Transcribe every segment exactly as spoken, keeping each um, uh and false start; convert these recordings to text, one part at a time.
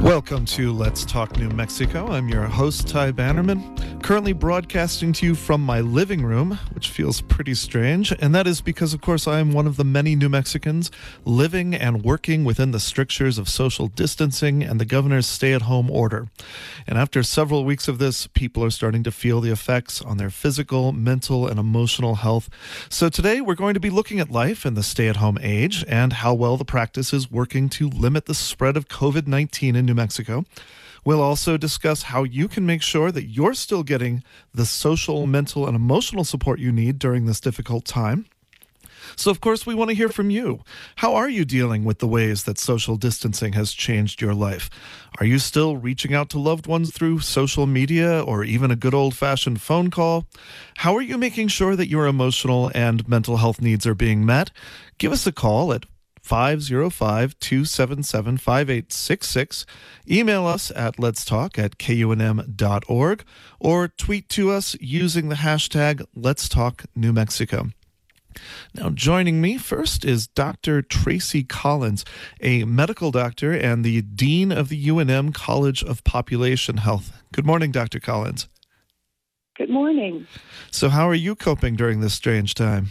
Welcome to Let's Talk New Mexico. I'm your host, Ty Bannerman, currently broadcasting to you from my living room, which feels pretty strange, and that is because, of course, I am one of the many New Mexicans living and working within the strictures of social distancing and the governor's stay-at-home order. And after several weeks of this, people are starting to feel the effects on their physical, mental, and emotional health. So today, we're going to be looking at life in the stay-at-home age and how well the practice is working to limit the spread of covid nineteen in New Mexico. We'll also discuss how you can make sure that you're still getting the social, mental, and emotional support you need during this difficult time. So, of course, we want to hear from you. How are you dealing with the ways that social distancing has changed your life? Are you still reaching out to loved ones through social media or even a good old-fashioned phone call? How are you making sure that your emotional and mental health needs are being met? Give us a call at five oh five, two seven seven, five eight six six. Email us at letstalk at K U N M dot org or tweet to us using the hashtag Let's Talk New Mexico. Now, joining me first is Doctor Tracy Collins, a medical doctor and the Dean of the U N M College of Population Health. Good morning, Doctor Collins. Good morning. So how are you coping during this strange time?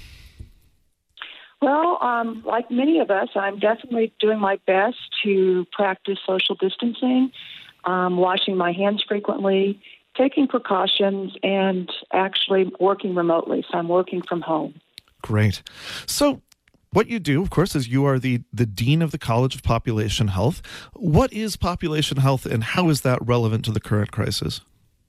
Well, um, like many of us, I'm definitely doing my best to practice social distancing, um, washing my hands frequently, taking precautions, and actually working remotely. So I'm working from home. Great. So what you do, of course, is you are the, the Dean of the College of Population Health. What is population health, and how is that relevant to the current crisis?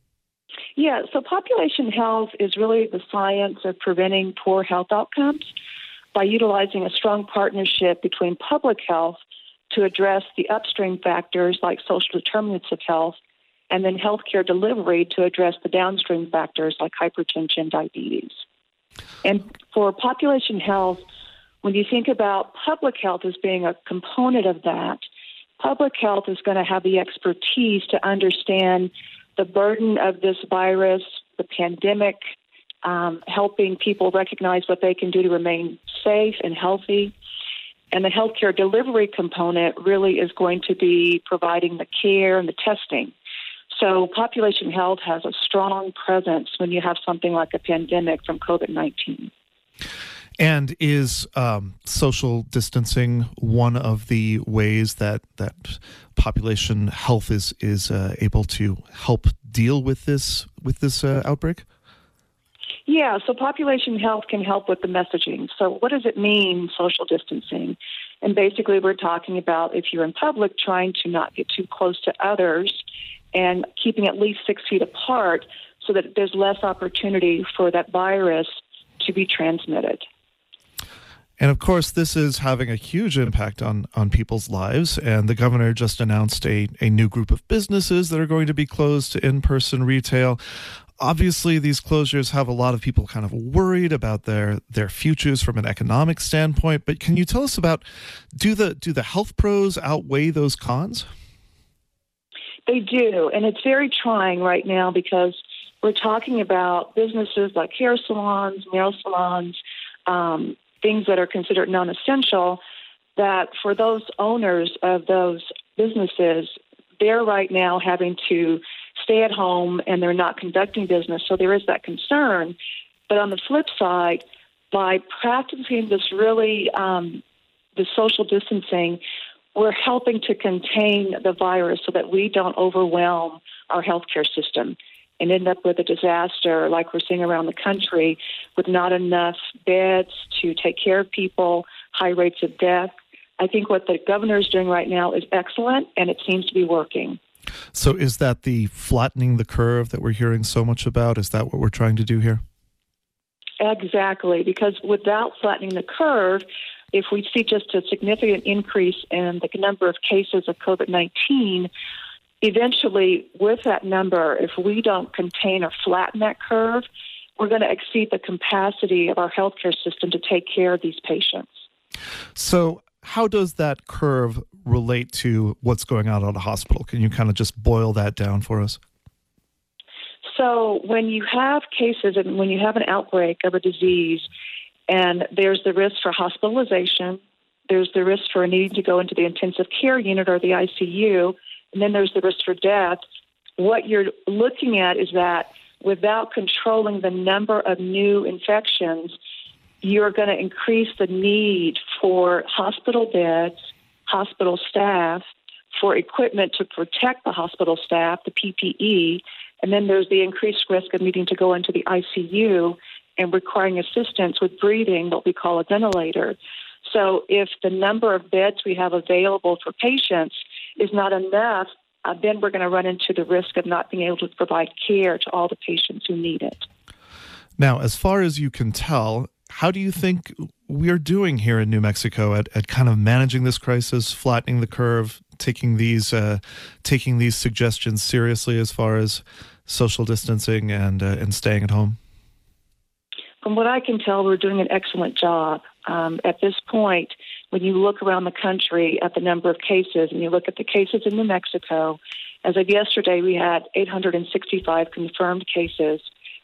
Yeah, so population health is really the science of preventing poor health outcomes by utilizing a strong partnership between public health to address the upstream factors like social determinants of health, and then healthcare delivery to address the downstream factors like hypertension, diabetes. And for population health, when you think about public health as being a component of that, public health is going to have the expertise to understand the burden of this virus, the pandemic, um, helping people recognize what they can do to remain safe and healthy. And the healthcare delivery component really is going to be providing the care and the testing. So population health has a strong presence when you have something like a pandemic from covid nineteen. And is um, social distancing one of the ways that that population health is is uh, able to help deal with this with this uh, outbreak? Yeah, so population health can help with the messaging. So what does it mean, social distancing? And basically we're talking about if you're in public, trying to not get too close to others and keeping at least six feet apart so that there's less opportunity for that virus to be transmitted. And of course, this is having a huge impact on, on people's lives. And the governor just announced a, a new group of businesses that are going to be closed to in-person retail. Obviously, these closures have a lot of people kind of worried about their, their futures from an economic standpoint. But can you tell us about, do the do the health pros outweigh those cons? They do, and it's very trying right now because we're talking about businesses like hair salons, nail salons, um, things that are considered non-essential, that for those owners of those businesses, they're right now having to stay at home and they're not conducting business. So there is that concern. But on the flip side, by practicing this really, um, the social distancing, we're helping to contain the virus so that we don't overwhelm our healthcare system and end up with a disaster like we're seeing around the country with not enough beds to take care of people, high rates of death. I think what the governor is doing right now is excellent, and it seems to be working. So is that the flattening the curve that we're hearing so much about? Is that what we're trying to do here? Exactly, because without flattening the curve, if we see just a significant increase in the number of cases of covid nineteen, eventually with that number, if we don't contain or flatten that curve, we're going to exceed the capacity of our healthcare system to take care of these patients. So how does that curve relate to what's going on at a hospital? Can you kind of just boil that down for us? So when you have cases and when you have an outbreak of a disease, and there's the risk for hospitalization, there's the risk for needing to go into the intensive care unit or the I C U, and then there's the risk for death, what you're looking at is that without controlling the number of new infections, you're going to increase the need for hospital beds, hospital staff, for equipment to protect the hospital staff, the P P E, and then there's the increased risk of needing to go into the I C U and requiring assistance with breathing, what we call a ventilator. So if the number of beds we have available for patients is not enough, uh, then we're going to run into the risk of not being able to provide care to all the patients who need it. Now, as far as you can tell, how do you think we're doing here in New Mexico at, at kind of managing this crisis, flattening the curve, taking these uh, taking these suggestions seriously as far as social distancing and uh, and staying at home? From what I can tell, we're doing an excellent job. Um, at this point, when you look around the country at the number of cases, and you look at the cases in New Mexico, as of yesterday, we had eight hundred sixty-five confirmed cases,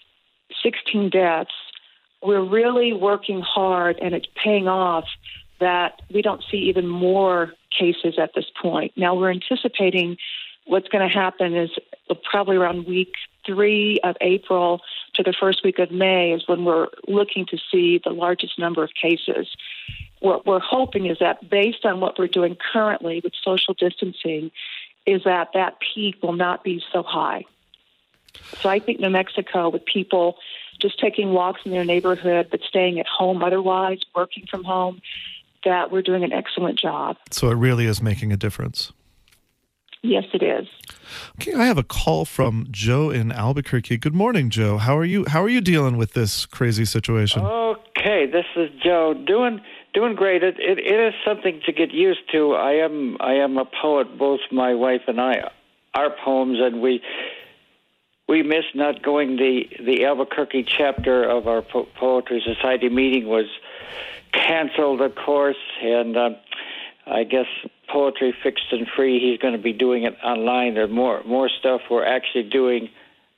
sixteen deaths. We're really working hard, and it's paying off that we don't see even more cases at this point. Now, we're anticipating what's going to happen is probably around week three of April to the first week of May is when we're looking to see the largest number of cases. What we're hoping is that based on what we're doing currently with social distancing, is that that peak will not be so high. So I think New Mexico, with people just taking walks in their neighborhood but staying at home otherwise, working from home, that we're doing an excellent job. So it really is making a difference. Yes, it is. Okay, I have a call from Joe in Albuquerque. Good morning, Joe. How are you? How are you dealing with this crazy situation? Okay, this is Joe. Doing doing great. It, it it is something to get used to. I am I am a poet. Both my wife and I are poems, and we we miss not going. The the Albuquerque chapter of our po- Poetry Society meeting was canceled, of course, and uh, I guess Poetry Fixed and Free, he's going to be doing it online. There's more more stuff we're actually doing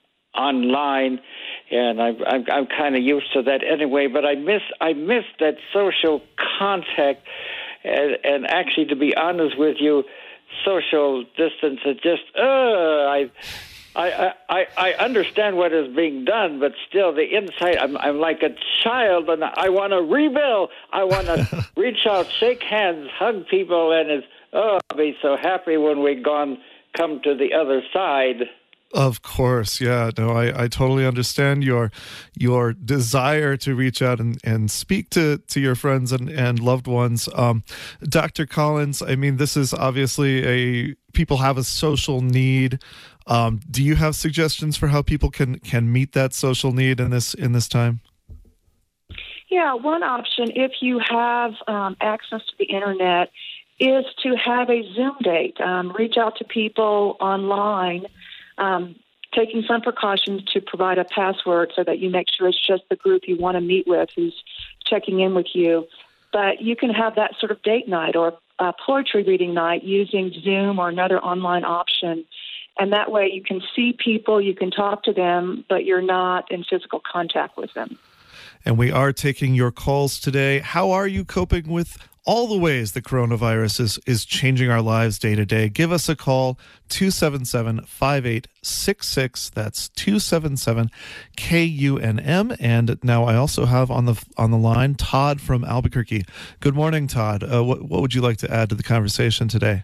online, and I'm I'm, I'm kind of used to that anyway. But I miss I miss that social contact, and, and actually, to be honest with you, social distance is just uh I. I, I I understand what is being done, but still, the inside, I'm I'm like a child, and I want to rebuild. I want to reach out, shake hands, hug people, and it's oh, I'll be so happy when we gone come to the other side. Of course, yeah. No, I, I totally understand your your desire to reach out and, and speak to, to your friends and, and loved ones. Um, Doctor Collins, I mean, this is obviously a people have a social need. Um, do you have suggestions for how people can, can meet that social need in this in this time? Yeah, one option, if you have um, access to the internet, is to have a Zoom date. Um, reach out to people online, um, taking some precautions to provide a password so that you make sure it's just the group you want to meet with who's checking in with you. But you can have that sort of date night or a poetry reading night using Zoom or another online option. And that way you can see people, you can talk to them, but you're not in physical contact with them. And we are taking your calls today. How are you coping with all the ways the coronavirus is, is changing our lives day to day? Give us a call, two seven seven, five eight six six. That's two seven seven K U N M. And now I also have on the on the line Todd from Albuquerque. Good morning, Todd. Uh, what, what would you like to add to the conversation today?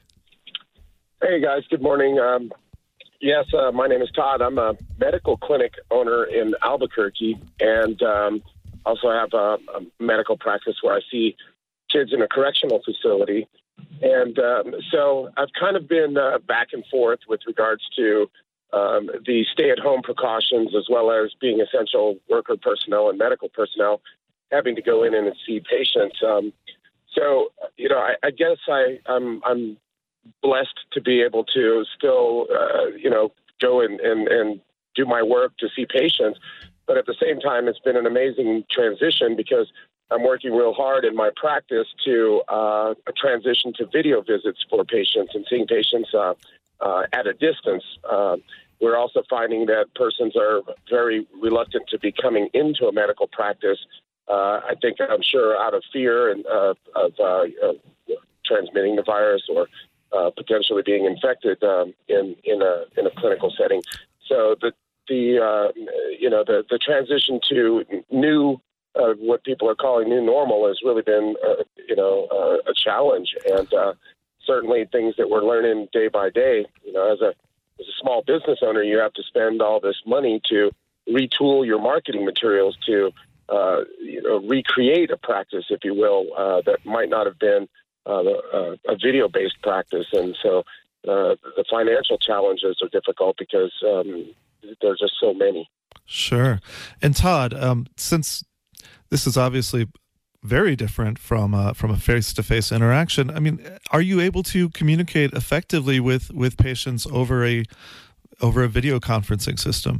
Hey, guys. Good morning. Um, yes, uh, my name is Todd. I'm a medical clinic owner in Albuquerque, and um, also have a, a medical practice where I see kids in a correctional facility. And um, so I've kind of been uh, back and forth with regards to um, the stay-at-home precautions, as well as being essential worker personnel and medical personnel having to go in and see patients. Um, so, you know, I, I guess I, I'm, I'm blessed to be able to still, uh, you know, go and, and, and do my work to see patients. But at the same time, it's been an amazing transition because I'm working real hard in my practice to uh, transition to video visits for patients and seeing patients uh, uh, at a distance. Uh, we're also finding that persons are very reluctant to be coming into a medical practice. Uh, I think, I'm sure, out of fear and uh, of uh, uh, transmitting the virus or uh, potentially being infected um, in in a in a clinical setting. So the the uh, you know the the transition to new uh, what people are calling new normal has really been uh, you know uh, a challenge, and uh, certainly things that we're learning day by day. You know, as a as a small business owner, you have to spend all this money to retool your marketing materials to uh, you know recreate a practice, if you will, uh, that might not have been uh, uh, a video-based practice, and so uh, the financial challenges are difficult because um, there's just so many. Sure. And Todd, um, since this is obviously very different from uh, from a face-to-face interaction, I mean, are you able to communicate effectively with, with patients over a over a video conferencing system?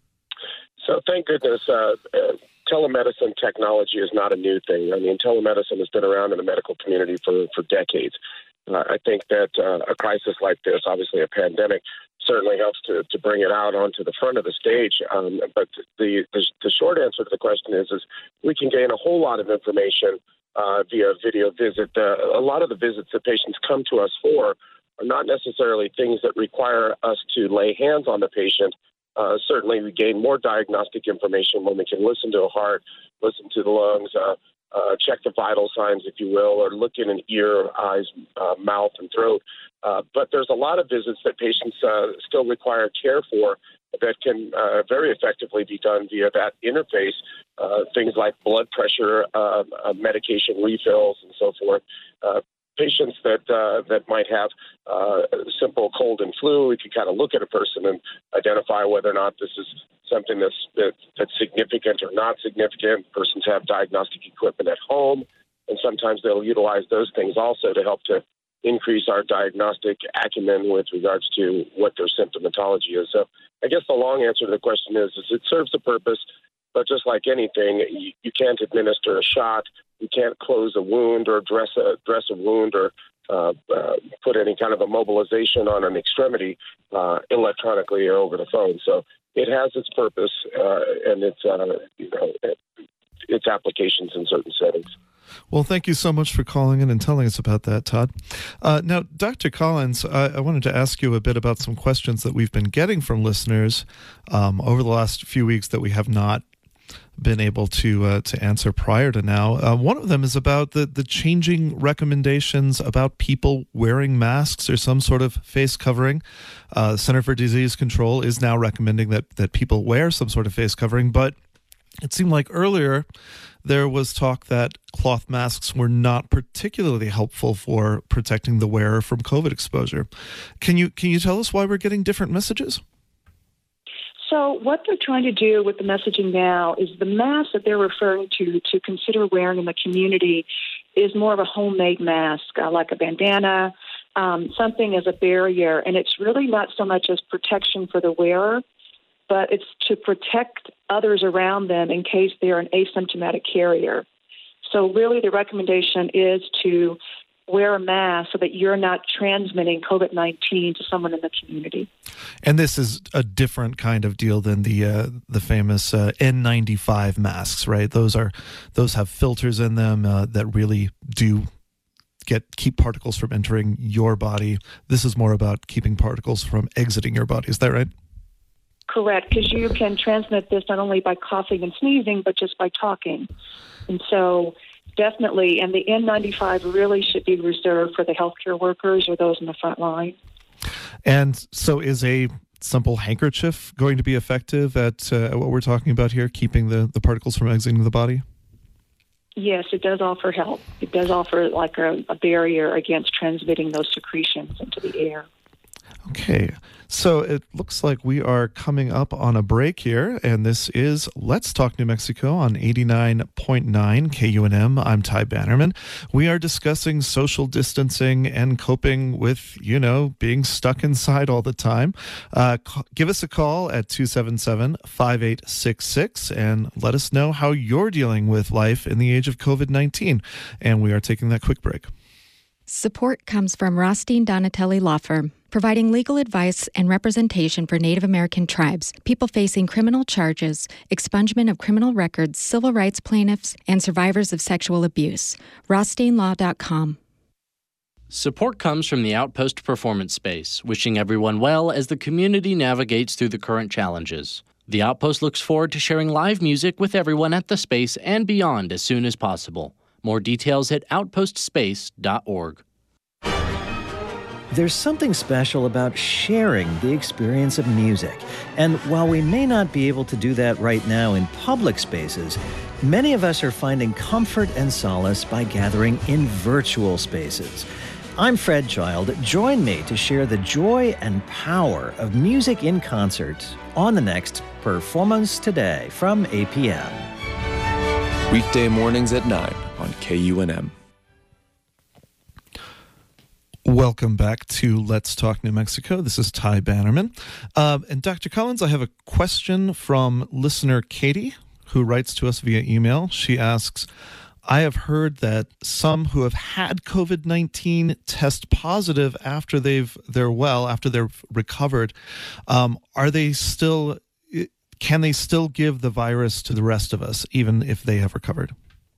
So thank goodness, uh, uh, telemedicine technology is not a new thing. I mean, telemedicine has been around in the medical community for, for decades. Uh, I think that uh, a crisis like this, obviously a pandemic, certainly helps to, to bring it out onto the front of the stage. Um, but the, the the short answer to the question is, is we can gain a whole lot of information uh, via video visit. Uh, a lot of the visits that patients come to us for are not necessarily things that require us to lay hands on the patient. Uh, certainly, we gain more diagnostic information when we can listen to a heart, listen to the lungs, uh, uh, check the vital signs, if you will, or look in an ear, eyes, uh, mouth, and throat. Uh, but there's a lot of visits that patients uh, still require care for that can uh, very effectively be done via that interface. Uh, things like blood pressure, uh, uh, medication refills, and so forth. Uh, Patients that uh, that might have uh, simple cold and flu, we can kind of look at a person and identify whether or not this is something that's that, that's significant or not significant. Persons have diagnostic equipment at home, and sometimes they'll utilize those things also to help to increase our diagnostic acumen with regards to what their symptomatology is. So I guess the long answer to the question is, is it serves a purpose, but just like anything, you, you can't administer a shot. You can't close a wound or dress a dress a wound or uh, uh, put any kind of immobilization on an extremity uh, electronically or over the phone. So it has its purpose uh, and its uh, you know its applications in certain settings. Well, thank you so much for calling in and telling us about that, Todd. Uh, now, Doctor Collins, I, I wanted to ask you a bit about some questions that we've been getting from listeners um, over the last few weeks that we have not been able to uh, to answer prior to now. Uh, one of them is about the, the changing recommendations about people wearing masks or some sort of face covering. Uh, the Center for Disease Control is now recommending that, that people wear some sort of face covering, but it seemed like earlier there was talk that cloth masks were not particularly helpful for protecting the wearer from COVID exposure. Can you can you tell us why we're getting different messages? So what they're trying to do with the messaging now is the mask that they're referring to to consider wearing in the community is more of a homemade mask, uh, like a bandana, um, something as a barrier. And it's really not so much as protection for the wearer, but it's to protect others around them in case they're an asymptomatic carrier. So really the recommendation is to wear a mask so that you're not transmitting COVID nineteen to someone in the community. And this is a different kind of deal than the uh, the famous uh, N ninety-five masks, right? Those are those have filters in them uh, that really do get keep particles from entering your body. This is more about keeping particles from exiting your body. Is that right? Correct, because you can transmit this not only by coughing and sneezing, but just by talking. And so definitely, and the N ninety-five really should be reserved for the healthcare workers or those in the front line. And so is a simple handkerchief going to be effective at uh, what we're talking about here, keeping the, the particles from exiting the body? Yes, it does offer help. It does offer like a, a barrier against transmitting those secretions into the air. Okay, so it looks like we are coming up on a break here, and this is Let's Talk New Mexico on eighty-nine point nine K U N M. I'm Ty Bannerman. We are discussing social distancing and coping with, you know, being stuck inside all the time. Uh, c- give us a call at two seven seven, five eight six six and let us know how you're dealing with life in the age of COVID nineteen. And we are taking that quick break. Support comes from Rothstein Donatelli Law Firm, providing legal advice and representation for Native American tribes, people facing criminal charges, expungement of criminal records, civil rights plaintiffs, and survivors of sexual abuse. rothstein law dot com. Support comes from the Outpost Performance Space, wishing everyone well as the community navigates through the current challenges. The Outpost looks forward to sharing live music with everyone at the space and beyond as soon as possible. More details at outpost space dot org. There's something special about sharing the experience of music. And while we may not be able to do that right now in public spaces, many of us are finding comfort and solace by gathering in virtual spaces. I'm Fred Child. Join me to share the joy and power of music in concert on the next Performance Today from A P M. Weekday mornings at nine on K U N M. Welcome back to Let's Talk New Mexico. This is Ty Bannerman. Uh, and Doctor Collins, I have a question from listener Katie, who writes to us via email. She asks, I have heard that some who have had COVID nineteen test positive after they've they're well, after they're recovered. Um, are they still, can they still give the virus to the rest of us, even if they have recovered?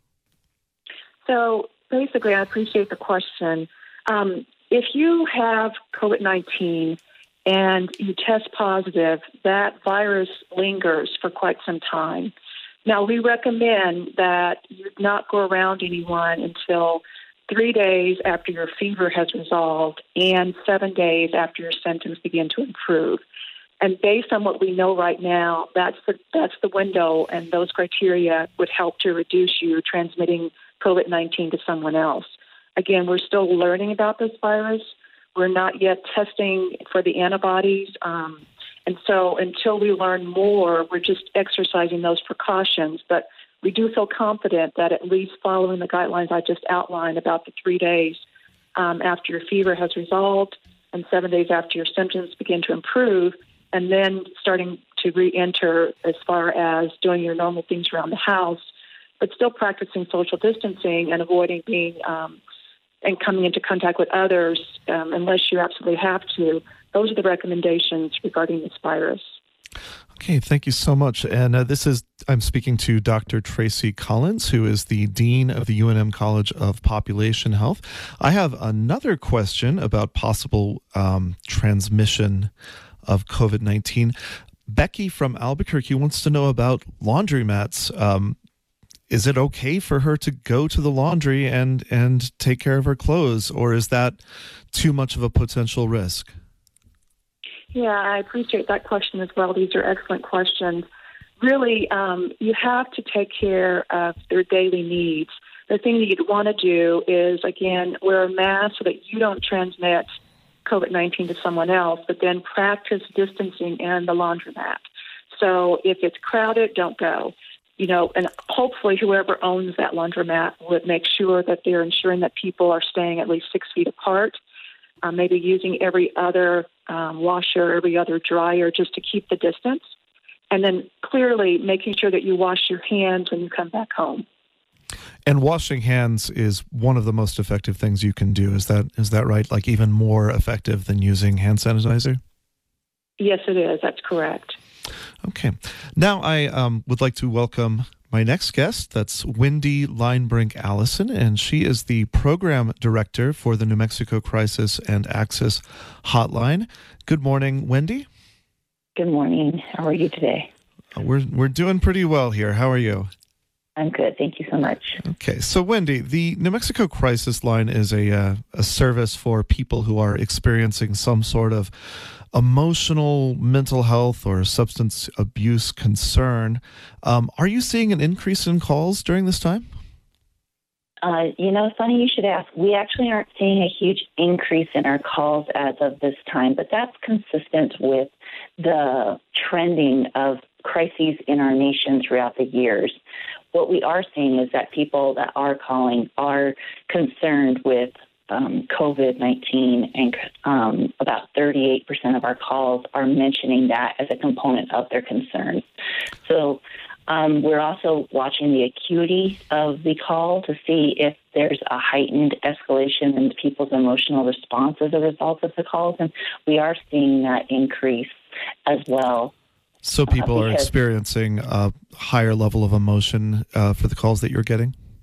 So basically, I appreciate the question. Um, if you have COVID nineteen and you test positive, that virus lingers for quite some time. Now, we recommend that you not go around anyone until three days after your fever has resolved and seven days after your symptoms begin to improve. And based on what we know right now, that's the that's the window, and those criteria would help to reduce you transmitting COVID nineteen to someone else. Again, we're still learning about this virus. We're not yet testing for the antibodies. Um, And so until we learn more, we're just exercising those precautions. But we do feel confident that at least following the guidelines I just outlined about the three days um, after your fever has resolved and seven days after your symptoms begin to improve, and then starting to re-enter as far as doing your normal things around the house, but still practicing social distancing and avoiding being um, and coming into contact with others um, unless you absolutely have to. Those are the recommendations regarding this virus. Okay, thank you so much. And uh, this is, I'm speaking to Doctor Tracy Collins, who is the Dean of the U N M College of Population Health. I have another question about possible um, transmission of COVID nineteen. Becky from Albuquerque wants to know about laundromats. Um, is it okay for her to go to the laundry and, and take care of her clothes, or is that too much of a potential risk? Yeah, I appreciate that question as well. These are excellent questions. Really, um, you have to take care of their daily needs. The thing that you'd want to do is, again, wear a mask so that you don't transmit COVID nineteen to someone else, but then practice distancing in the laundromat. So if it's crowded, don't go. You know, and hopefully whoever owns that laundromat would make sure that they're ensuring that people are staying at least six feet apart. Uh, maybe using every other um, washer, every other dryer just to keep the distance. And then clearly making sure that you wash your hands when you come back home. And washing hands is one of the most effective things you can do. Is that is that right? Like even more effective than using hand sanitizer? Yes, it is. That's correct. Okay. Now I um, would like to welcome my next guest. That's Wendy Linebrink Allison, and she is the program director for the New Mexico Crisis and Access Hotline. Good morning, Wendy. Good morning. How are you today? Uh, we're we're doing pretty well here. How are you? I'm good. Thank you so much. Okay. So, Wendy, the New Mexico Crisis Line is a uh, a service for people who are experiencing some sort of emotional, mental health, or substance abuse concern. Um, are you seeing an increase in calls during this time? Uh, you know, funny you should ask. We actually aren't seeing a huge increase in our calls as of this time, but that's consistent with the trending of crises in our nation throughout the years. What we are seeing is that people that are calling are concerned with Um, COVID nineteen, and um, about thirty-eight percent of our calls are mentioning that as a component of their concerns. So um, we're also watching the acuity of the call to see if there's a heightened escalation in people's emotional response as a result of the calls, and we are seeing that increase as well. So people uh, are experiencing a higher level of emotion uh, for the calls that you're getting?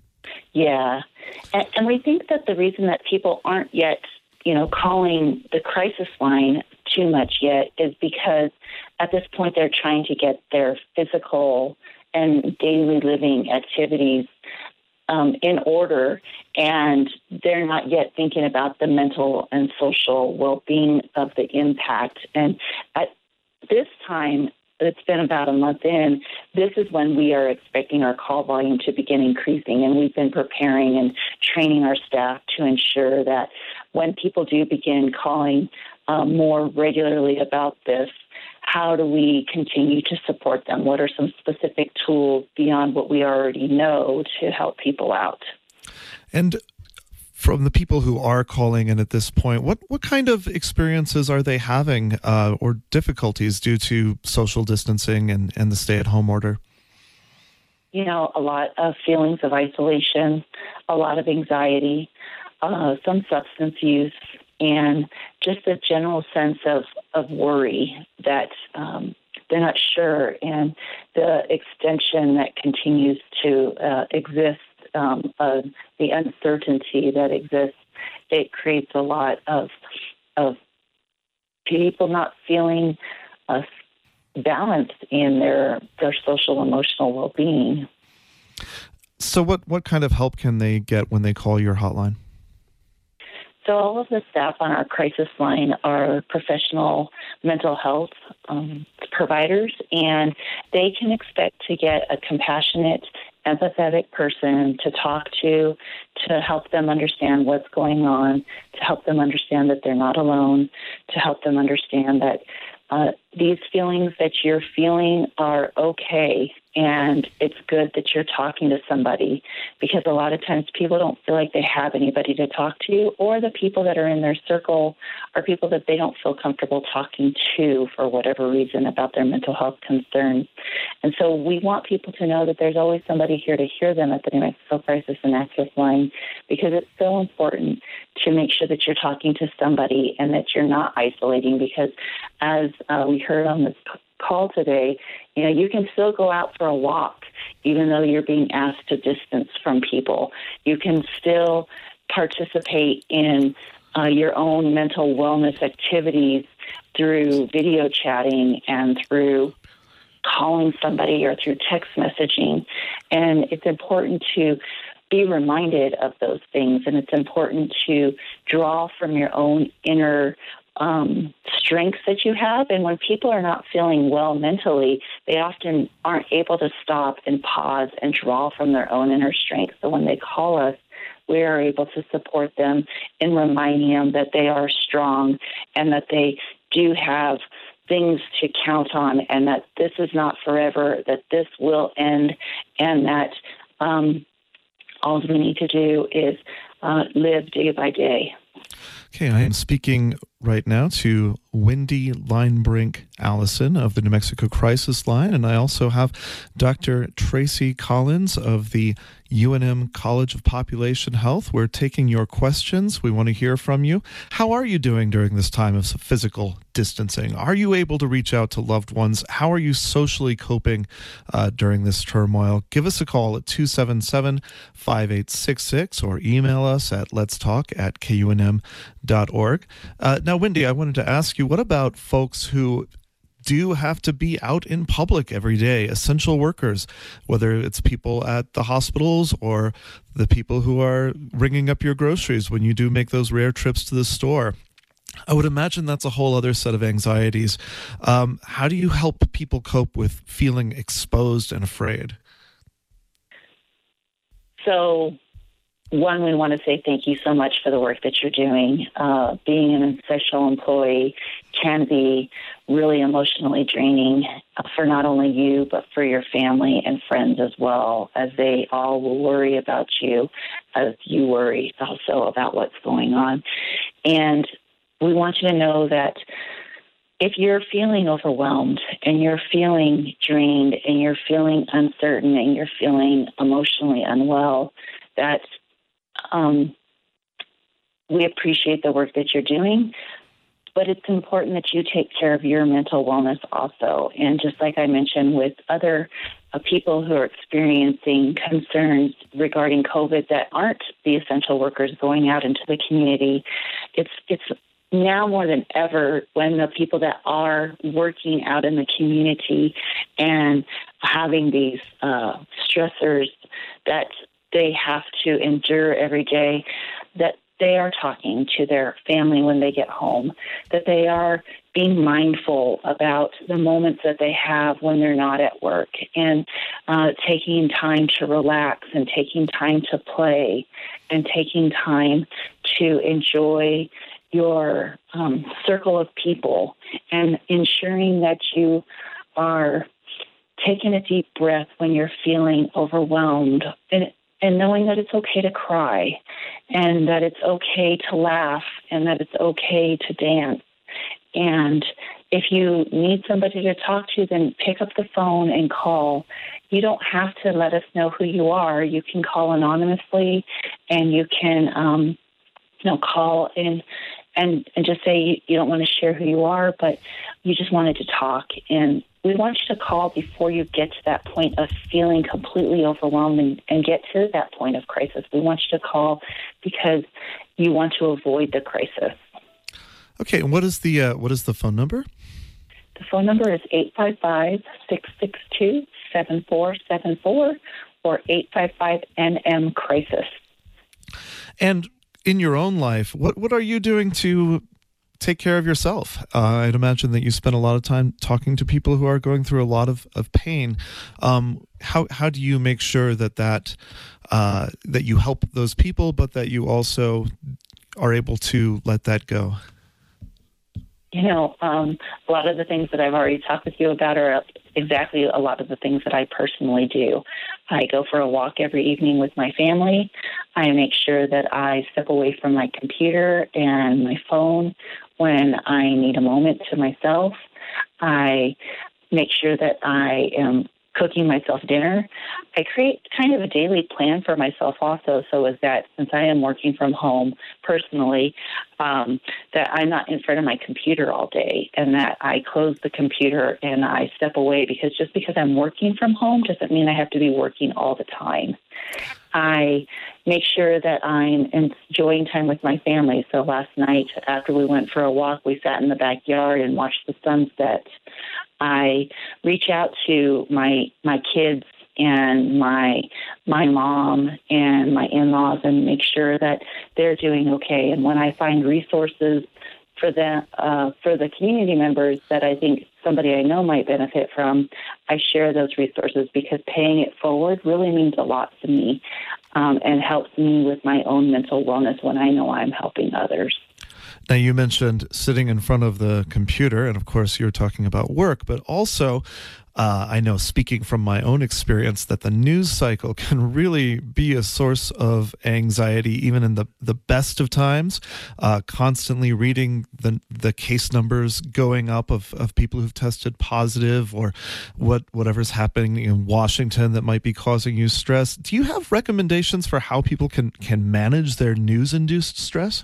Yeah. And, and we think that the reason that people aren't yet, you know, calling the crisis line too much yet is because at this point they're trying to get their physical and daily living activities um, in order, and they're not yet thinking about the mental and social well-being of the impact. And at this time, it's been about a month in, this is when we are expecting our call volume to begin increasing, and we've been preparing and training our staff to ensure that when people do begin calling um, more regularly about this, how do we continue to support them? What are some specific tools beyond what we already know to help people out? And from the people who are calling in at this point, what, what kind of experiences are they having uh, or difficulties due to social distancing and, and the stay-at-home order? You know, a lot of feelings of isolation, a lot of anxiety, uh, some substance use, and just a general sense of, of worry that um, they're not sure, and the extension that continues to uh, exist, um, uh, the uncertainty that exists, it creates a lot of of people not feeling uh, balanced in their their social emotional well-being. So what, what kind of help can they get when they call your hotline? So all of the staff on our crisis line are professional mental health um, providers, and they can expect to get a compassionate, empathetic person to talk to, to help them understand what's going on, to help them understand that they're not alone, to help them understand that uh, these feelings that you're feeling are okay, and it's good that you're talking to somebody, because a lot of times people don't feel like they have anybody to talk to, or the people that are in their circle are people that they don't feel comfortable talking to for whatever reason about their mental health concerns. And so we want people to know that there's always somebody here to hear them at the New Mexico Crisis and Access Line, because it's so important to make sure that you're talking to somebody and that you're not isolating, because as uh, we heard on this call today, you know, you can still go out for a walk even though you're being asked to distance from people. You can still participate in uh, your own mental wellness activities through video chatting and through calling somebody or through text messaging. And it's important to be reminded of those things, and it's important to draw from your own inner Um, strengths that you have. And when people are not feeling well mentally, they often aren't able to stop and pause and draw from their own inner strength. So when they call us, we are able to support them in reminding them that they are strong and that they do have things to count on, and that this is not forever, that this will end, and that um, all we need to do is uh, live day by day. Okay, I am speaking right now to Wendy Linebrink Allison of the New Mexico Crisis Line, and I also have Doctor Tracy Collins of the U N M College of Population Health. We're taking your questions. We want to hear from you. How are you doing during this time of physical distancing? Are you able to reach out to loved ones? How are you socially coping uh, during this turmoil? Give us a call at two seven seven, five eight six six or email us at letstalk at K U N M dot org. Uh, now, Wendy, I wanted to ask you, what about folks who do have to be out in public every day, essential workers, whether it's people at the hospitals or the people who are ringing up your groceries when you do make those rare trips to the store? I would imagine that's a whole other set of anxieties. Um, how do you help people cope with feeling exposed and afraid? So, one, we want to say thank you so much for the work that you're doing. Uh, being an essential employee can be really emotionally draining for not only you, but for your family and friends as well, as they all will worry about you, as you worry also about what's going on. And we want you to know that if you're feeling overwhelmed and you're feeling drained and you're feeling uncertain and you're feeling emotionally unwell, that um, we appreciate the work that you're doing, but it's important that you take care of your mental wellness also. And just like I mentioned with other uh, people who are experiencing concerns regarding COVID that aren't the essential workers going out into the community. It's it's now more than ever when the people that are working out in the community and having these uh, stressors that they have to endure every day, that they are talking to their family when they get home, that they are being mindful about the moments that they have when they're not at work, and uh, taking time to relax and taking time to play and taking time to enjoy your um, circle of people, and ensuring that you are taking a deep breath when you're feeling overwhelmed, and and knowing that it's okay to cry, and that it's okay to laugh, and that it's okay to dance. And if you need somebody to talk to, then pick up the phone and call. You don't have to let us know who you are. You can call anonymously, and you can um, you know, call and and and just say you, you don't want to share who you are, but you just wanted to talk. And we want you to call before you get to that point of feeling completely overwhelmed and, and get to that point of crisis. We want you to call because you want to avoid the crisis. Okay, and what is the uh, what is the phone number? The phone number is eight five five, six six two, seven four seven four or eight five five N M crisis. And in your own life, what what are you doing to take care of yourself? Uh, I'd imagine that you spend a lot of time talking to people who are going through a lot of, of pain. Um, how how do you make sure that that uh, that you help those people, but that you also are able to let that go? You know, um, a lot of the things that I've already talked with you about are exactly a lot of the things that I personally do. I go for a walk every evening with my family. I make sure that I step away from my computer and my phone when I need a moment to myself. I make sure that I am cooking myself dinner. I create kind of a daily plan for myself also, so is that since I am working from home personally, um, that I'm not in front of my computer all day, and that I close the computer and I step away, because just because I'm working from home doesn't mean I have to be working all the time. I make sure that I'm enjoying time with my family. So last night after we went for a walk, we sat in the backyard and watched the sunset. I reach out to my my kids and my my mom and my in-laws and make sure that they're doing okay. And when I find resources for the uh, for the community members that I think somebody I know might benefit from, I share those resources, because paying it forward really means a lot to me, um, and helps me with my own mental wellness when I know I'm helping others. Now, you mentioned sitting in front of the computer, and of course you're talking about work, but also uh, I know, speaking from my own experience, that the news cycle can really be a source of anxiety, even in the, the best of times. Uh, constantly reading the the case numbers going up of, of people who've tested positive, or what whatever's happening in Washington that might be causing you stress. Do you have recommendations for how people can, can manage their news-induced stress?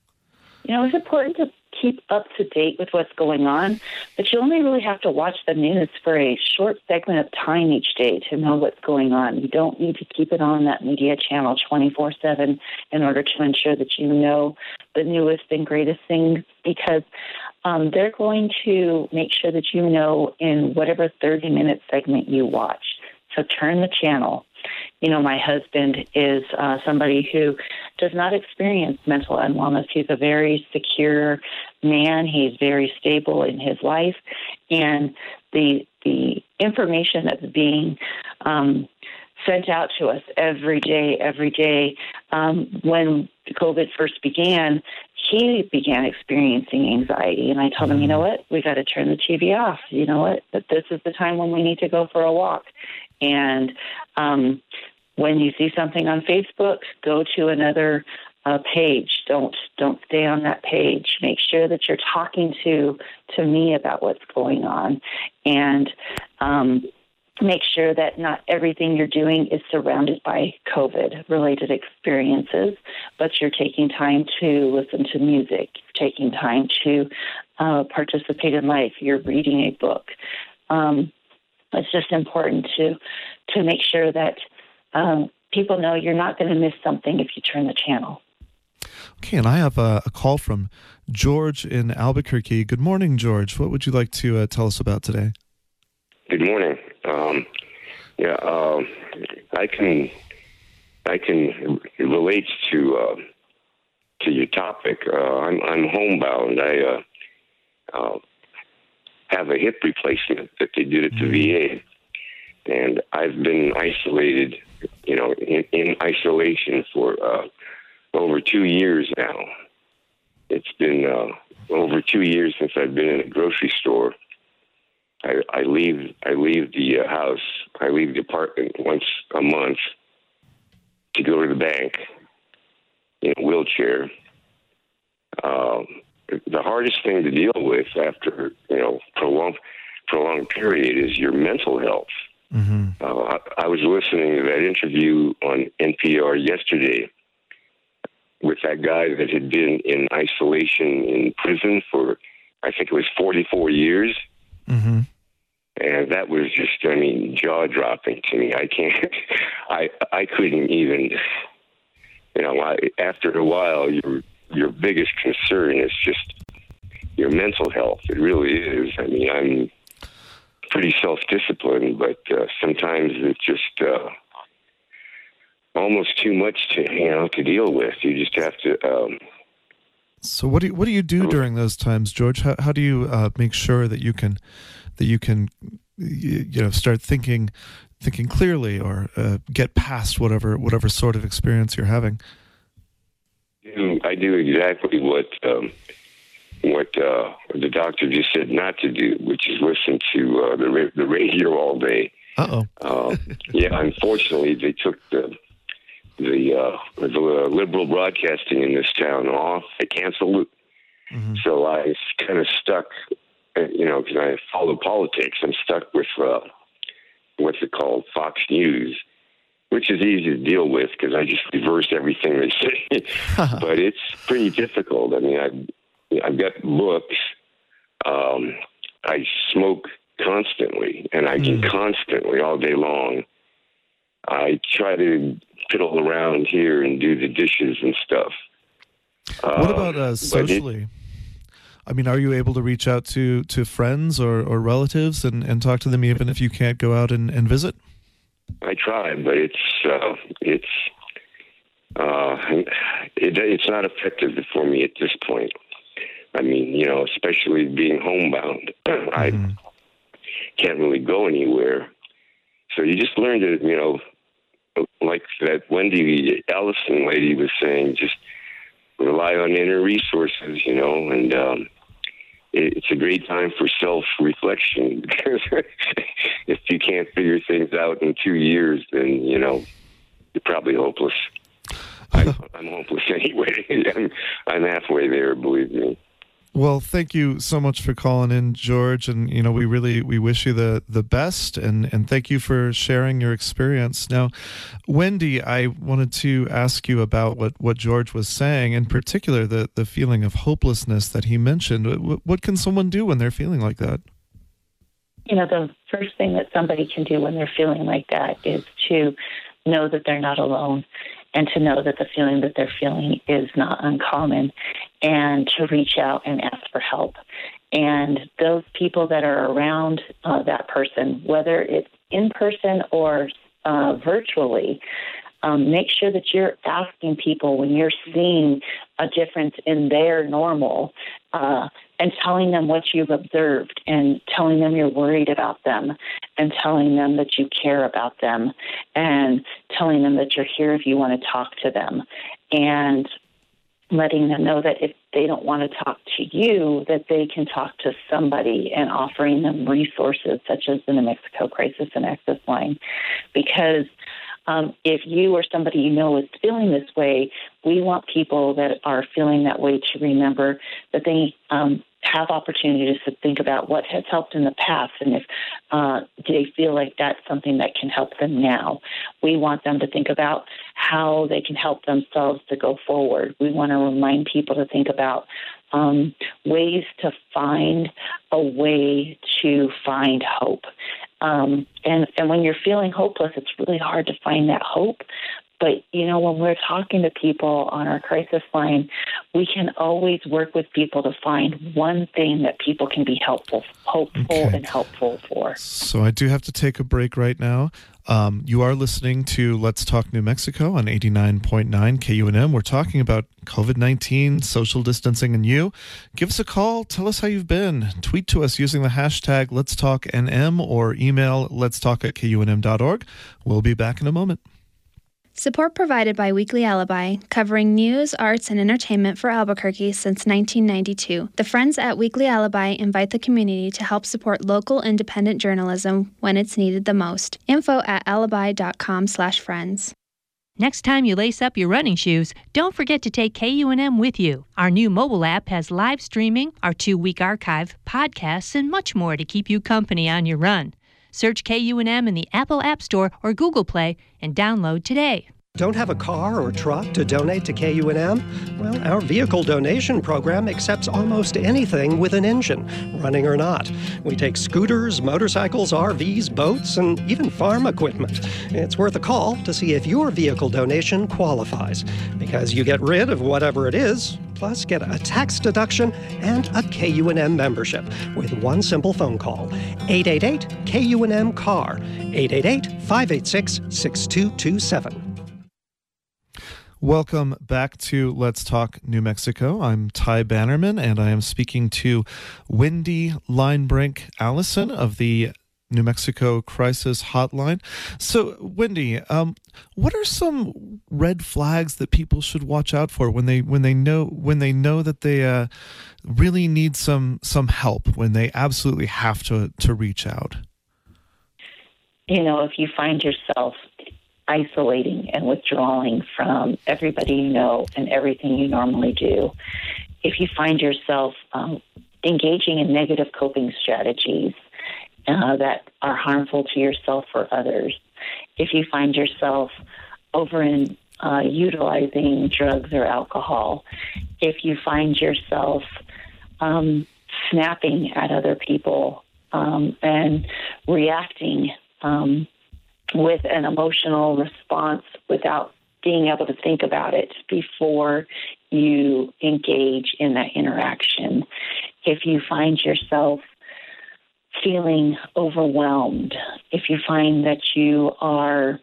You know, it's important to keep up to date with what's going on, but you only really have to watch the news for a short segment of time each day to know what's going on. You don't need to keep it on that media channel twenty-four seven in order to ensure that you know the newest and greatest things, because um, they're going to make sure that you know in whatever thirty-minute segment you watch. So turn the channel. You know, my husband is uh, somebody who does not experience mental unwellness. He's a very secure man. He's very stable in his life. And the the information that's being um, sent out to us every day, every day, um, when COVID first began, he began experiencing anxiety. And I told him, you know what, we got to turn the T V off. You know what, that this is the time when we need to go for a walk. And um, when you see something on Facebook, go to another uh, page. Don't don't stay on that page. Make sure that you're talking to to me about what's going on, and um, make sure that not everything you're doing is surrounded by COVID-related experiences, but you're taking time to listen to music, you're taking time to uh, participate in life, you're reading a book. Um, it's just important to to make sure that um, people know you're not going to miss something if you turn the channel. Okay, and I have a, a call from George in Albuquerque. Good morning, George. What would you like to uh, tell us about today? Good morning. Um, yeah, um, I can I can relate to uh, to your topic. Uh, I'm I'm homebound. I uh, uh, have a hip replacement that they did at the V A, and I've been isolated, you know, in, in isolation for uh, over two years now. It's been uh, over two years since I've been in a grocery store. I, I leave I leave the uh, house. I leave the apartment once a month to go to the bank in a wheelchair. Um, the hardest thing to deal with after, you know, prolonged prolonged period is your mental health. Mm-hmm. Uh, I, I was listening to that interview on N P R yesterday with that guy that had been in isolation in prison for, I think it was forty-four years. Mm-hmm. And that was just, I mean, jaw-dropping to me. I can't, I I couldn't even, you know, I, after a while, your your biggest concern is just your mental health. It really is. I mean, I'm pretty self-disciplined, but uh, sometimes it's just uh, almost too much to, you know, to deal with. You just have to... Um, so what do you, what do you do during those times, George? How, how do you uh, make sure that you can... that you can, you know, start thinking, thinking clearly, or uh, get past whatever whatever sort of experience you're having? I do exactly what um, what uh, the doctor just said not to do, which is listen to uh, the ra- the radio all day. Uh-oh. uh Yeah, unfortunately, they took the the, uh, the uh, liberal broadcasting in this town off. They canceled it, mm-hmm. so I was kind of stuck. You know, because I follow politics, I'm stuck with uh, what's it called, Fox News, which is easy to deal with because I just reverse everything they say. But it's pretty difficult. I mean, I've, I've got books. Um, I smoke constantly, and I can mm. constantly all day long. I try to piddle around here and do the dishes and stuff. What uh, about uh, socially? I mean, are you able to reach out to, to friends or, or relatives and, and talk to them even if you can't go out and, and visit? I try, but it's uh, it's uh, it, it's not effective for me at this point. I mean, you know, especially being homebound, mm-hmm. I can't really go anywhere. So you just learn to, you know, like that Wendy Ellison lady was saying, just rely on inner resources, you know, and um, it, it's a great time for self-reflection because if you can't figure things out in two years, then, you know, you're probably hopeless. I, I'm hopeless anyway. I'm, I'm halfway there, believe me. Well, thank you so much for calling in, George, and you know we really we wish you the, the best, and, and thank you for sharing your experience. Now, Wendy, I wanted to ask you about what, what George was saying, in particular the, the feeling of hopelessness that he mentioned. What, what can someone do when they're feeling like that? You know, the first thing that somebody can do when they're feeling like that is to know that they're not alone, and to know that the feeling that they're feeling is not uncommon, and to reach out and ask for help. And those people that are around uh, that person, whether it's in person or uh, virtually, um, make sure that you're asking people when you're seeing a difference in their normal, uh, and telling them what you've observed, and telling them you're worried about them, and telling them that you care about them, and telling them that you're here if you want to talk to them, and letting them know that if they don't want to talk to you, that they can talk to somebody, and offering them resources such as the New Mexico Crisis and Access Line. Because um, if you or somebody you know is feeling this way, we want people that are feeling that way to remember that they um, have opportunities to think about what has helped in the past, and if uh, do they feel like that's something that can help them now. We want them to think about how they can help themselves to go forward. We want to remind people to think about um, ways to find a way to find hope. Um, and, and when you're feeling hopeless, it's really hard to find that hope. But, you know, when we're talking to people on our crisis line, we can always work with people to find one thing that people can be helpful, hopeful, Okay. and helpful for. So I do have to take a break right now. Um, you are listening to Let's Talk New Mexico on eighty-nine point nine K U N M. We're talking about COVID nineteen, social distancing, and you. Give us a call. Tell us how you've been. Tweet to us using the hashtag Let's Talk N M or email letstalk at K U N M dot org. We'll be back in a moment. Support provided by Weekly Alibi, covering news, arts, and entertainment for Albuquerque since nineteen ninety-two. The Friends at Weekly Alibi invite the community to help support local independent journalism when it's needed the most. Info at alibi dot com slash friends. Next time you lace up your running shoes, don't forget to take K U N M with you. Our new mobile app has live streaming, our two-week archive, podcasts, and much more to keep you company on your run. Search K U N M in the Apple App Store or Google Play and download today. Don't have a car or truck to donate to K U N M? Well, our vehicle donation program accepts almost anything with an engine, running or not. We take scooters, motorcycles, R Vs, boats, and even farm equipment. It's worth a call to see if your vehicle donation qualifies, because you get rid of whatever it is, plus get a tax deduction and a K U N M membership with one simple phone call. eight eight eight K U N M C A R, eight eight eight, five eight six, six two two seven. Welcome back to Let's Talk New Mexico. I'm Ty Bannerman, and I am speaking to Wendy Linebrink Allison of the New Mexico Crisis Hotline. So, Wendy, um, what are some red flags that people should watch out for when they when they know when they know that they uh, really need some some help, when they absolutely have to to reach out? You know, if you find yourself isolating and withdrawing from everybody you know and everything you normally do, if you find yourself um, engaging in negative coping strategies uh, that are harmful to yourself or others, if you find yourself over in uh, utilizing drugs or alcohol, if you find yourself um, snapping at other people um, and reacting um, with an emotional response without being able to think about it before you engage in that interaction. If you find yourself feeling overwhelmed, if you find that you are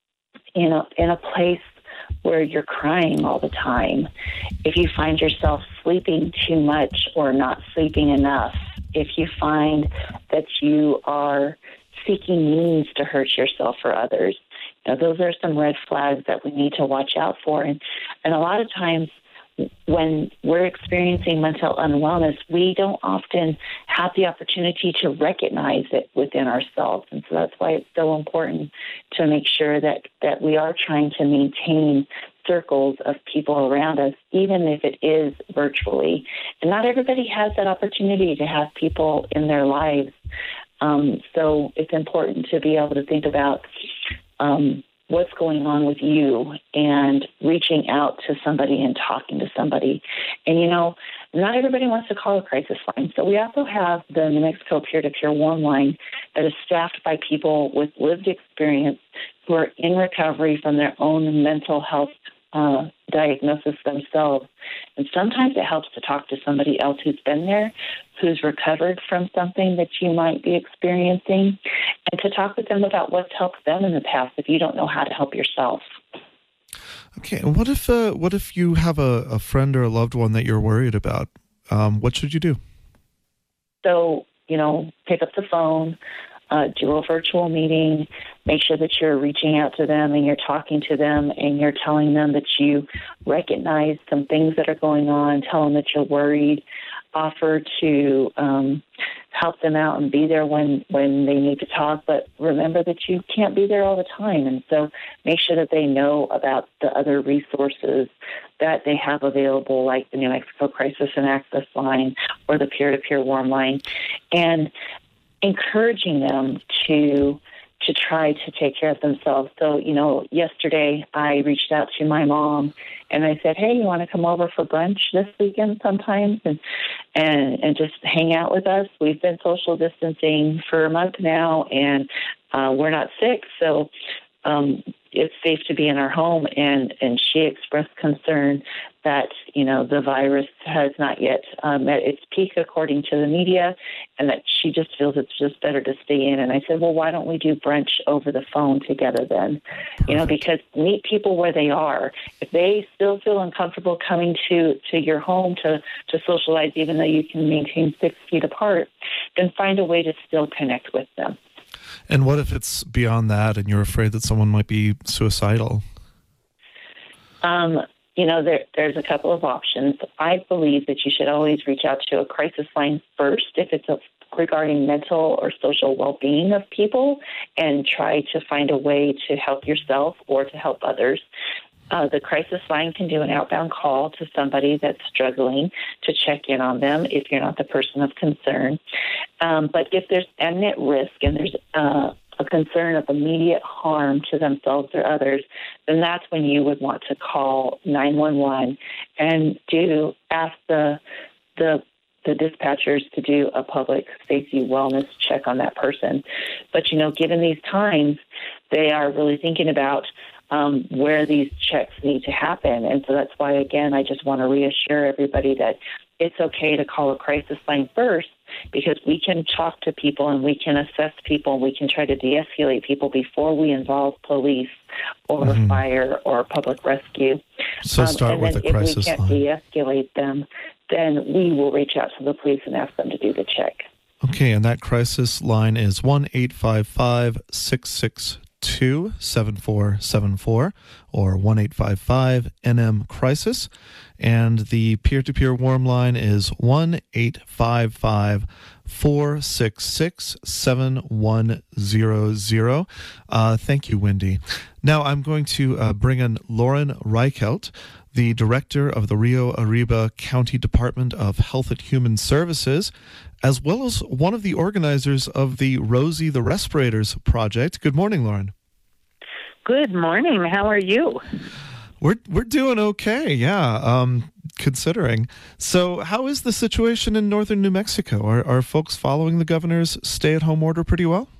in a, in a place where you're crying all the time, if you find yourself sleeping too much or not sleeping enough, if you find that you are seeking means to hurt yourself or others, you know, those are some red flags that we need to watch out for. And, and a lot of times when we're experiencing mental unwellness, we don't often have the opportunity to recognize it within ourselves. And so that's why it's so important to make sure that, that we are trying to maintain circles of people around us, even if it is virtually. And not everybody has that opportunity to have people in their lives. Um, so it's important to be able to think about um, what's going on with you and reaching out to somebody and talking to somebody. And, you know, not everybody wants to call a crisis line. So we also have the New Mexico Peer-to-Peer Warm Line that is staffed by people with lived experience who are in recovery from their own mental health uh, diagnosis themselves. And sometimes it helps to talk to somebody else who's been there, who's recovered from something that you might be experiencing, and to talk with them about what's helped them in the past if you don't know how to help yourself. Okay, and what if uh, what if you have a, a friend or a loved one that you're worried about? Um, what should you do? So, you know, pick up the phone, uh, do a virtual meeting, make sure that you're reaching out to them and you're talking to them and you're telling them that you recognize some things that are going on, tell them that you're worried, offer to um, help them out and be there when, when they need to talk. But remember that you can't be there all the time. And so make sure that they know about the other resources that they have available, like the New Mexico Crisis and Access Line or the Peer-to-Peer Warm Line, and encouraging them to to try to take care of themselves. So, you know, yesterday I reached out to my mom and I said, hey, you want to come over for brunch this weekend sometimes? And and, and just hang out with us. We've been social distancing for a month now, and uh, we're not sick, so um, it's safe to be in our home. And, and she expressed concern that, you know, the virus has not yet um, met its peak according to the media, and that she just feels it's just better to stay in. And I said, well, why don't we do brunch over the phone together then? Perfect. You know, because meet people where they are. If they still feel uncomfortable coming to, to your home to, to socialize, even though you can maintain six feet apart, then find a way to still connect with them. And what if it's beyond that and you're afraid that someone might be suicidal? Um, you know, there, there's a couple of options. I believe that you should always reach out to a crisis line first if it's a, regarding mental or social well-being of people, and try to find a way to help yourself or to help others. Uh, the crisis line can do an outbound call to somebody that's struggling to check in on them if you're not the person of concern. Um, but if there's imminent risk and there's uh, a concern of immediate harm to themselves or others, then that's when you would want to call nine one one and do ask the the the dispatchers to do a public safety wellness check on that person. But, you know, given these times, they are really thinking about Um, where these checks need to happen. And so that's why, again, I just want to reassure everybody that it's okay to call a crisis line first, because we can talk to people and we can assess people and we can try to de-escalate people before we involve police or mm-hmm. fire or public rescue. So um, start and with then a crisis if we can't line. de-escalate them, then we will reach out to the police and ask them to do the check. Okay, and that crisis line is one eight five five, six six two, seven four seven four or one eight five five N M crisis, and the peer-to-peer warm line is one eight five five, four six six, seven one zero zero. Uh, thank you, Wendy. Now I'm going to uh, bring in Lauren Reichelt, the director of the Rio Arriba County Department of Health and Human Services, as well as one of the organizers of the Rosie the Respirators project. Good morning, Lauren. Good morning. How are you? We're we're doing okay, yeah, um, considering. So how is the situation in northern New Mexico? Are, are folks following the governor's stay-at-home order pretty well?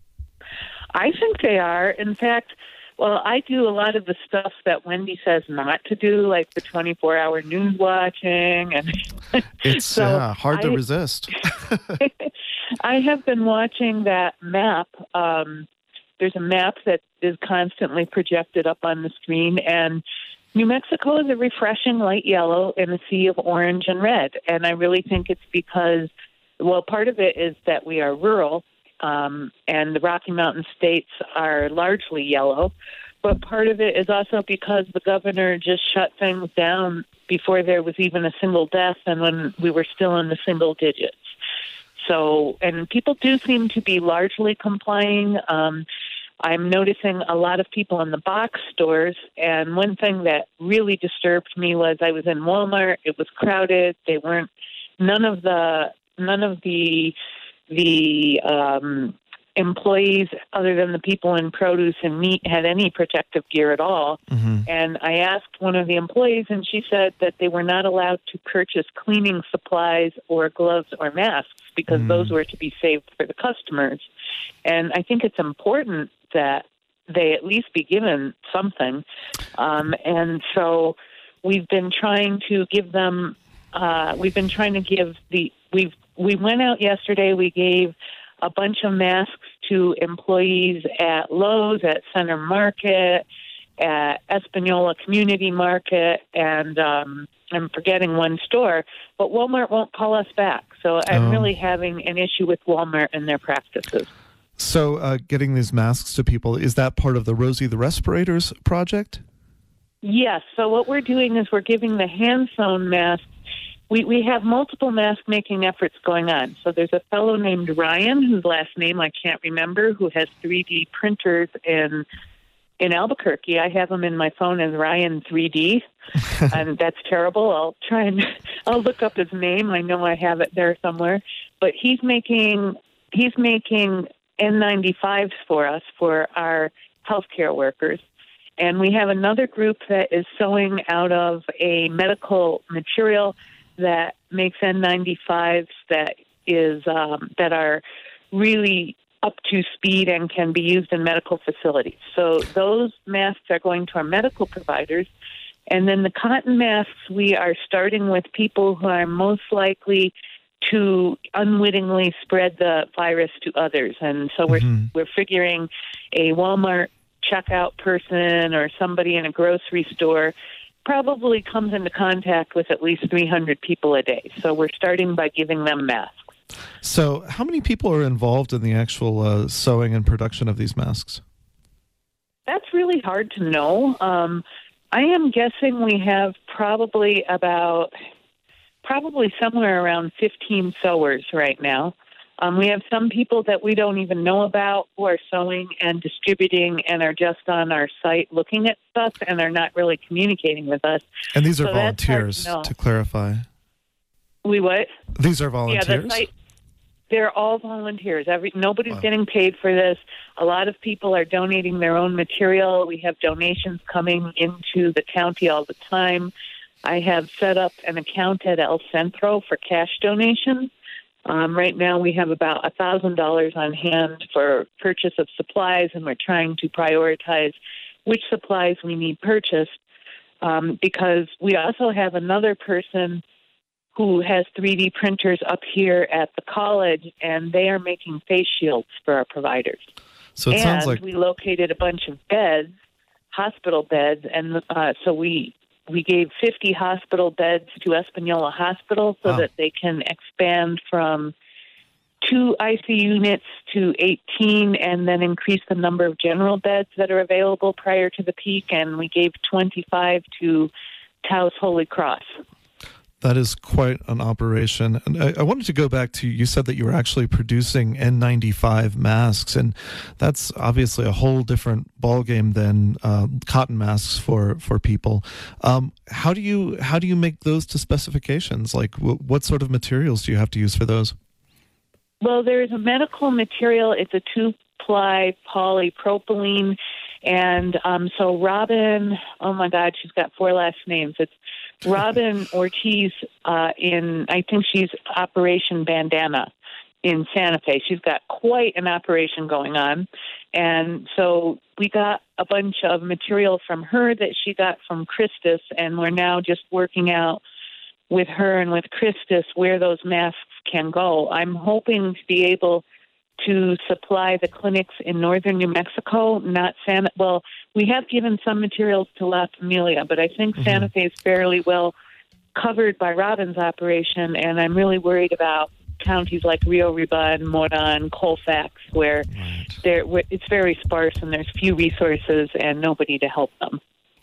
I think they are. In fact, well, I do a lot of the stuff that Wendy says not to do, like the twenty-four hour news watching. And It's so yeah, hard to I, resist. I have been watching that map. Um, there's a map that is constantly projected up on the screen, and New Mexico is a refreshing light yellow in a sea of orange and red. And I really think it's because, well, part of it is that we are rural, um, and the Rocky Mountain states are largely yellow. But part of it is also because the governor just shut things down before there was even a single death and when we were still in the single digits. So, and people do seem to be largely complying. Um, I'm noticing a lot of people in the box stores, and one thing that really disturbed me was I was in Walmart. It was crowded. They weren't none of the none of the the um, employees, other than the people in produce and meat, had any protective gear at all. Mm-hmm. And I asked one of the employees, and she said that they were not allowed to purchase cleaning supplies or gloves or masks because mm. those were to be saved for the customers. And I think it's important that they at least be given something. Um, and so we've been trying to give them, uh, we've been trying to give the, we've, we went out yesterday, we gave a bunch of masks to employees at Lowe's, at Center Market, at Espanola Community Market, and um, I'm forgetting one store, but Walmart won't call us back. So I'm oh. really having an issue with Walmart and their practices. So uh, getting these masks to people, is that part of the Rosie the Respirators project? Yes. So what we're doing is we're giving the hand-sewn masks. We we have multiple mask-making efforts going on. So there's a fellow named Ryan, whose last name I can't remember, who has three D printers in in Albuquerque. I have him in my phone as Ryan three D, and that's terrible. I'll try and I'll look up his name. I know I have it there somewhere. But he's making he's making N ninety-fives for us, for our healthcare workers. And we have another group that is sewing out of a medical material that makes N ninety-fives that is um, that are really up to speed and can be used in medical facilities. So those masks are going to our medical providers. And then the cotton masks, we are starting with people who are most likely to unwittingly spread the virus to others. And so we're mm-hmm. we're figuring a Walmart checkout person or somebody in a grocery store probably comes into contact with at least three hundred people a day. So we're starting by giving them masks. So how many people are involved in the actual uh, sewing and production of these masks? That's really hard to know. Um, I am guessing we have probably about, probably somewhere around fifteen sewers right now. Um, we have some people that we don't even know about who are sewing and distributing and are just on our site looking at stuff and are not really communicating with us. And these are so volunteers, to, to clarify. We what? These are volunteers? Yeah, the site, they're all volunteers. Every Nobody's wow. getting paid for this. A lot of people are donating their own material. We have donations coming into the county all the time. I have set up an account at El Centro for cash donations. Um, right now we have about one thousand dollars on hand for purchase of supplies, and we're trying to prioritize which supplies we need purchased um, because we also have another person who has three D printers up here at the college, and they are making face shields for our providers. So it and sounds like we located a bunch of beds, hospital beds, and uh, so we we gave fifty hospital beds to Espanola Hospital so wow. that they can expand from two I C U units to eighteen and then increase the number of general beds that are available prior to the peak. And we gave twenty-five to Taos Holy Cross. That is quite an operation. And I, I wanted to go back to, you said that you were actually producing N ninety-five masks, and that's obviously a whole different ballgame than uh, cotton masks for, for people. Um, how do you how do you make those to specifications? Like, w- what sort of materials do you have to use for those? Well, there is a medical material. It's a two-ply polypropylene. And um, so Robin, oh my God, she's got four last names. It's Robin Ortiz uh, in, I think she's Operation Bandana in Santa Fe. She's got quite an operation going on. And so we got a bunch of material from her that she got from Christus, and we're now just working out with her and with Christus where those masks can go. I'm hoping to be able to supply the clinics in northern New Mexico, not Santa. Well, we have given some materials to La Familia, but I think mm-hmm. Santa Fe is fairly well covered by Robin's operation, and I'm really worried about counties like Rio Riban, Moran, Colfax, where, right. they're, where it's very sparse and there's few resources and nobody to help them.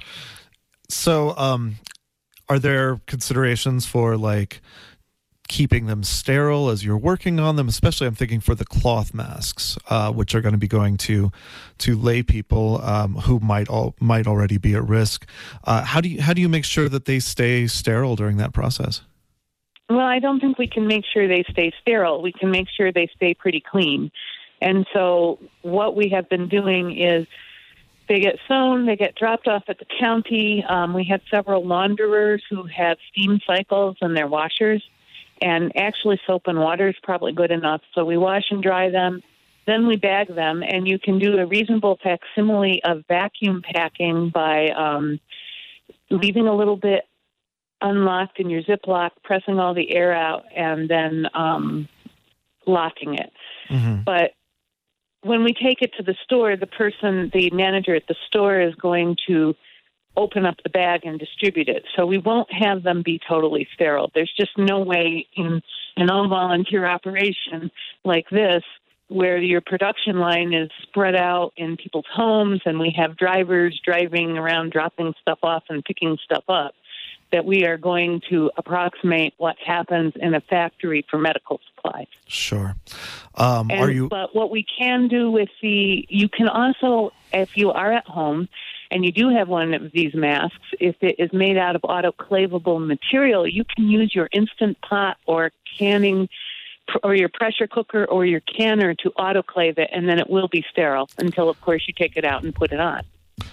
So, um, are there considerations for, like, keeping them sterile as you're working on them? Especially I'm thinking for the cloth masks, uh, which are going to be going to to lay people um, who might all might already be at risk. Uh, how do you how do you make sure that they stay sterile during that process? Well, I don't think we can make sure they stay sterile. We can make sure they stay pretty clean. And so what we have been doing is they get sewn, they get dropped off at the county. Um, we have several launderers who have steam cycles in their washers. And actually soap and water is probably good enough. So we wash and dry them, then we bag them, and you can do a reasonable facsimile of vacuum packing by um, leaving a little bit unlocked in your Ziploc, pressing all the air out, and then um, locking it. Mm-hmm. But when we take it to the store, the person, the manager at the store is going to open up the bag and distribute it. So we won't have them be totally sterile. There's just no way in an all-volunteer operation like this where your production line is spread out in people's homes and we have drivers driving around dropping stuff off and picking stuff up, that we are going to approximate what happens in a factory for medical supplies. Sure. Um, and, are you? But what we can do with the, you can also, if you are at home and you do have one of these masks, if it is made out of autoclavable material, you can use your Instant Pot or canning or your pressure cooker or your canner to autoclave it, and then it will be sterile until, of course, you take it out and put it on.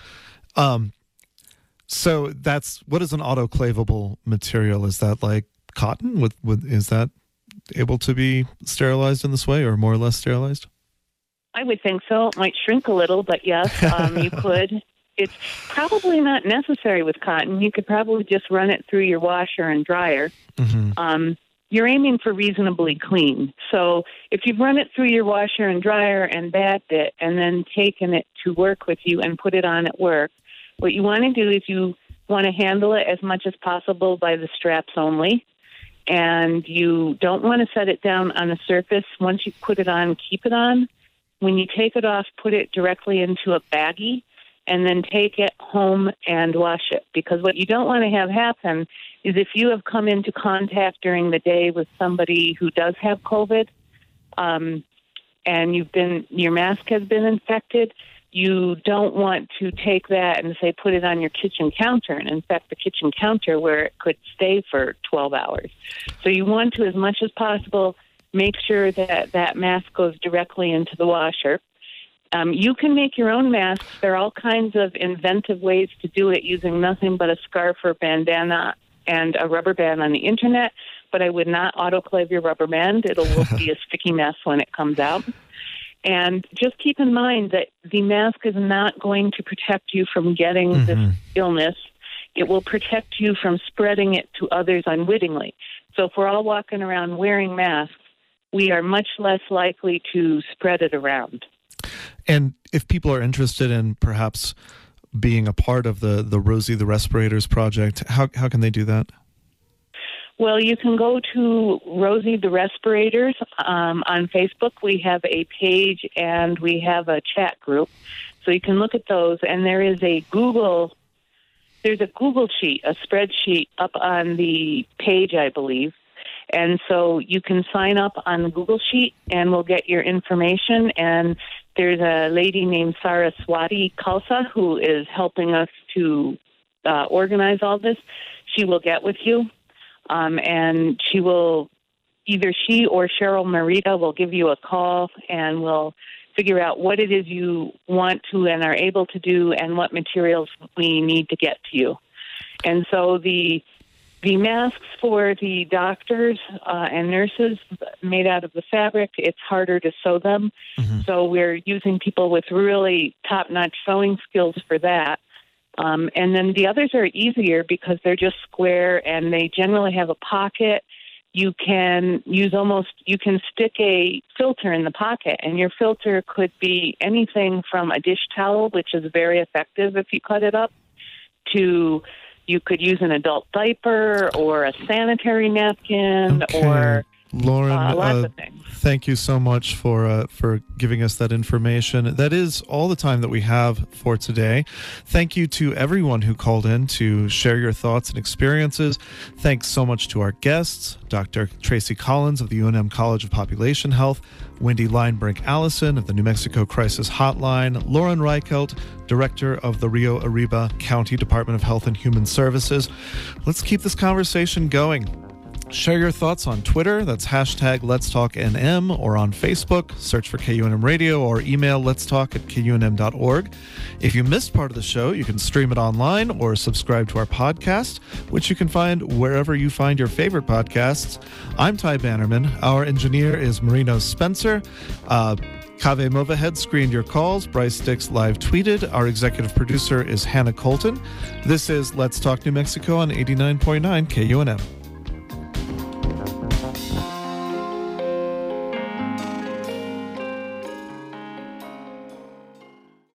Um. So that's, what is an autoclavable material? Is that like cotton? With, with, is that able to be sterilized in this way, or more or less sterilized? I would think so. It might shrink a little, but yes, um, you could. It's probably not necessary with cotton. You could probably just run it through your washer and dryer. Mm-hmm. Um, you're aiming for reasonably clean. So if you've run it through your washer and dryer and bagged it and then taken it to work with you and put it on at work, what you want to do is you want to handle it as much as possible by the straps only. And you don't want to set it down on a surface. Once you put it on, keep it on. When you take it off, put it directly into a baggie and then take it home and wash it. Because what you don't want to have happen is if you have come into contact during the day with somebody who does have COVID, um, and you've been your mask has been infected, you don't want to take that and, say, put it on your kitchen counter and infect the kitchen counter where it could stay for twelve hours. So you want to, as much as possible, make sure that that mask goes directly into the washer. Um, you can make your own masks. There are all kinds of inventive ways to do it using nothing but a scarf or bandana and a rubber band on the internet, but I would not autoclave your rubber band. It'll be a sticky mess when it comes out. And just keep in mind that the mask is not going to protect you from getting mm-hmm. this illness. It will protect you from spreading it to others unwittingly. So if we're all walking around wearing masks, we are much less likely to spread it around. And if people are interested in perhaps being a part of the, the Rosie the Respirators project, how how can they do that? Well, you can go to Rosie the Respirators um, on Facebook. We have a page and we have a chat group. So you can look at those. And there is a Google, there's a Google sheet, a spreadsheet up on the page, I believe. And so you can sign up on the Google sheet and we'll get your information. And there's a lady named Saraswati Khalsa who is helping us to uh, organize all this. She will get with you. Um, and she will, either she or Cheryl Marita will give you a call and we'll figure out what it is you want to and are able to do and what materials we need to get to you. And so the the masks for the doctors uh, and nurses made out of the fabric, it's harder to sew them. Mm-hmm. So we're using people with really top-notch sewing skills for that. Um, and then the others are easier because they're just square and they generally have a pocket. You can use almost, you can stick a filter in the pocket, and your filter could be anything from a dish towel, which is very effective if you cut it up, to you could use an adult diaper or a sanitary napkin okay. or Lauren, uh, lots uh, of things. Thank you so much for uh, for giving us that information. That is all the time that we have for today. Thank you to everyone who called in to share your thoughts and experiences. Thanks so much to our guests, Doctor Tracy Collins of the U N M College of Population Health, Wendy Linebrink Allison of the New Mexico Crisis Hotline, Lauren Reichelt, Director of the Rio Arriba County Department of Health and Human Services. Let's keep this conversation going. Share your thoughts on Twitter, that's hashtag Let's Talk N M, or on Facebook, search for K U N M Radio, or email letstalk at K U N M dot org. If you missed part of the show, you can stream it online or subscribe to our podcast, which you can find wherever you find your favorite podcasts. I'm Ty Bannerman. Our engineer is Marino Spencer. Uh, Kaveh Movahed screened your calls. Bryce Dix live tweeted. Our executive producer is Hannah Colton. This is Let's Talk New Mexico on eighty-nine point nine K U N M.